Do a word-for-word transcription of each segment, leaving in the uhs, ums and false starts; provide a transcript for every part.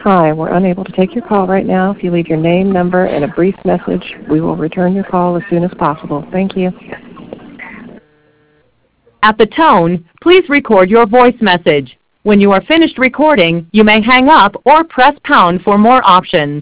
Hi, we're unable to take your call right now. If you leave your name, number, and a brief message, we will return your call as soon as possible. Thank you. At the tone, please record your voice message. When you are finished recording, you may hang up or press pound for more options.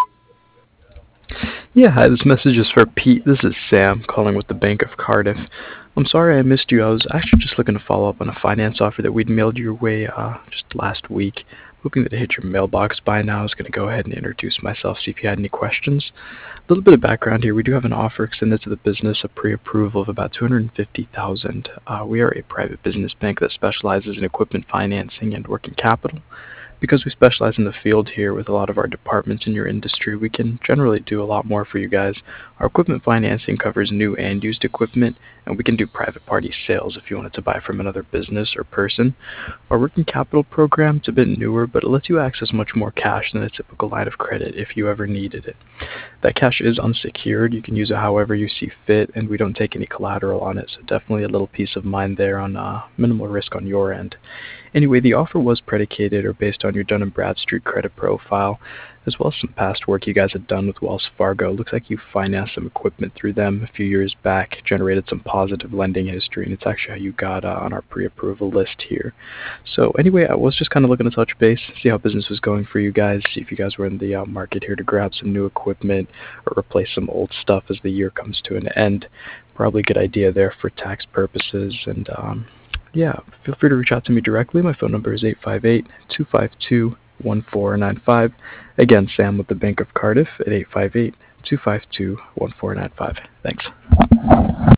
Yeah, hi, this message is for Pete. This is Sam calling with the Bank of Cardiff. I'm sorry I missed you. I was actually just looking to follow up on a finance offer that we'd mailed your way uh, just last week. Hoping that it hit your mailbox by now. I was going to go ahead and introduce myself, see if you had any questions. A little bit of background here. We do have an offer extended to the business, a pre-approval of about two hundred fifty thousand dollars. Uh, we are a private business bank that specializes in equipment financing and working capital. Because we specialize in the field here with a lot of our departments in your industry, we can generally do a lot more for you guys. Our equipment financing covers new and used equipment, and we can do private party sales if you wanted to buy from another business or person. Our working capital program is a bit newer, but it lets you access much more cash than a typical line of credit if you ever needed it. That cash is unsecured. You can use it however you see fit, and we don't take any collateral on it, so definitely a little peace of mind there on uh, minimal risk on your end. Anyway, the offer was predicated or based on your Dun and Bradstreet credit profile, as well as some past work you guys had done with Wells Fargo. Looks like you financed some equipment through them a few years back, generated some positive lending history, and it's actually how you got uh, on our pre-approval list here. So anyway, I was just kind of looking to touch base, see how business was going for you guys, see if you guys were in the uh, market here to grab some new equipment or replace some old stuff as the year comes to an end. Probably a good idea there for tax purposes, and um, yeah, feel free to reach out to me directly. My phone number is eight five eight, two five two, one four nine five. Again, Sam with the Bank of Cardiff at eight five eight, two five two, one four nine five. Thanks.